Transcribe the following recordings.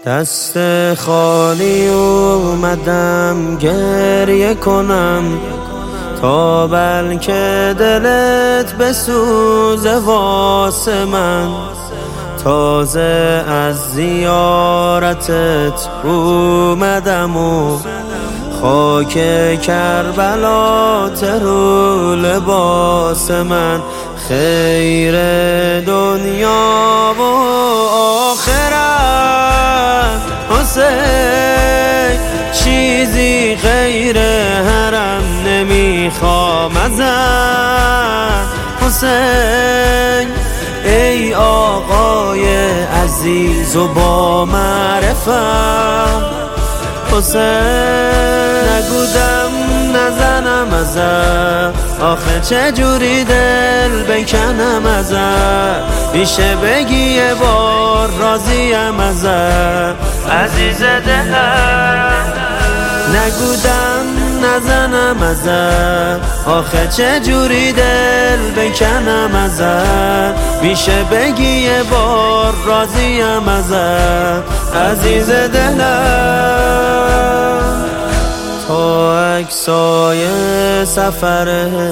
دست خالی اومدم گریه کنم تا بلکه دلت بسوزه واسه من. تازه از زیارتت اومدم و خاک کربلا رو لباس من. خیر دنیا و آخرت حسین، چیزی غیر حرم نمیخوام ازت حسین. ای آقای عزیز و با معرفت حسین، نگودم نزنم ازت، آخه چجوری دل بکنم ازت. میشه بگی یه بار راضیم ازت عزیز دلم. نگودم نزنم ازت، آخه چجوری دل بکنم ازت. میشه بگی یه بار راضیم ازت عزیز دلم. تا عکسای سفر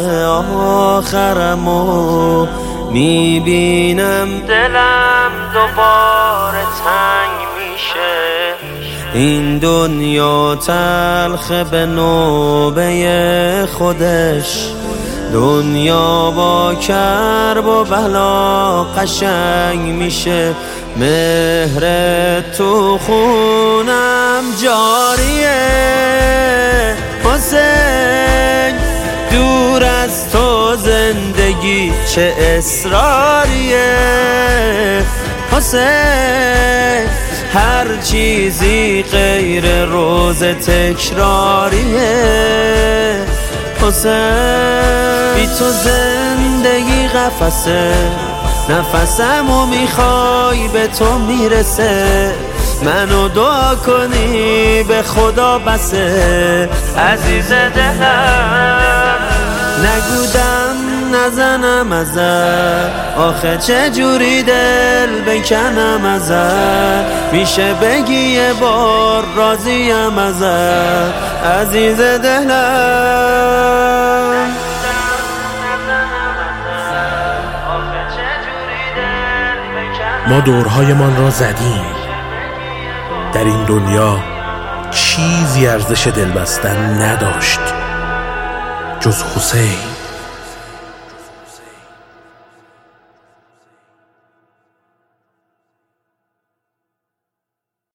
آخرمو میبینم دلم دوباره تنگ میشه. این دنیا تلخ به نوبه خودش، دنیا با کرب و بلا قشنگ میشه. مهر تو خونم جاریه حسین، دور از تو زندگی چه اصراریه حسین. هر چیزی غیر روز تکراریه حسین. بی تو زندگی قفسه، نفسمو میخوای به تو میرسه. منو دعا کنی به خدا بسه عزیز دلم. نگودم نزنم ازت، آخه چجوری دل بکنم ازت. میشه بگی یه بار راضیم ازت عزیز دلم. ما دورهایمان را زدیم، در این دنیا چیزی ارزش دل بستن نداشت جز حسین.